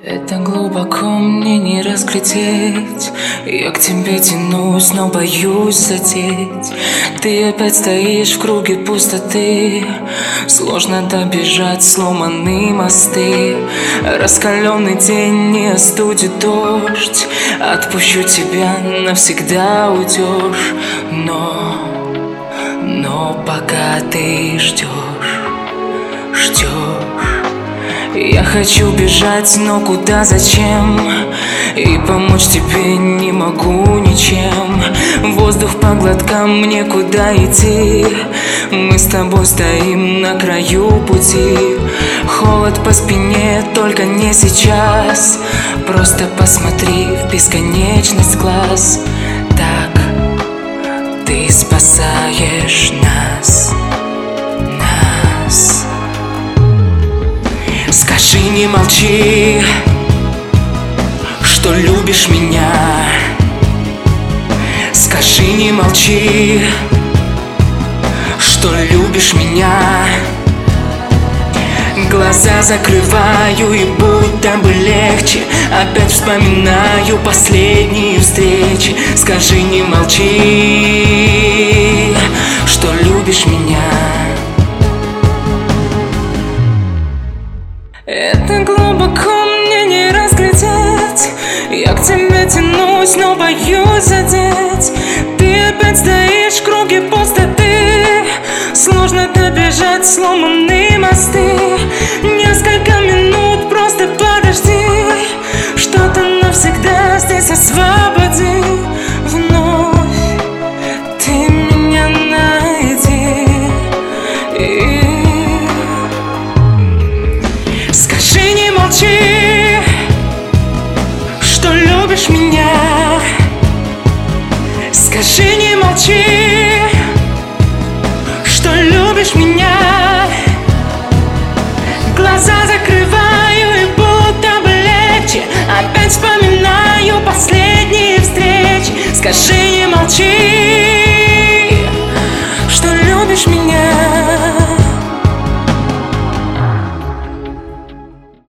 Это глубоко мне не разглядеть. Я к тебе тянусь, но боюсь задеть. Ты опять стоишь в круге пустоты. Сложно добежать, сломанные мосты. Раскаленный день не остудит дождь. Отпущу тебя, навсегда уйдешь. Но пока ты ждешь. Я хочу бежать, но куда, зачем? И помочь тебе не могу ничем. Воздух по глоткам, мне куда идти? Мы с тобой стоим на краю пути. Холод по спине, только не сейчас. Просто посмотри в бесконечность глаз. Так ты спасаешь нас. Скажи, не молчи, что любишь меня. Скажи, не молчи, что любишь меня. Глаза закрываю и будто бы легче. Опять вспоминаю последние встречи. Скажи, не молчи, что любишь меня. Это глубоко мне не разглядеть. Я к тебе тянусь, но боюсь задеть. Ты опять стоишь в круге пустоты. Сложно добежать, сломанные мосты. Несколько минут, просто подожди. Что-то навсегда здесь освободи. Вновь ты меня найди. Скажи, не молчи, что любишь меня. Скажи, не молчи, что любишь меня. Глаза закрываю и будто бы легче. Опять вспоминаю последние встречи. Скажи, не молчи,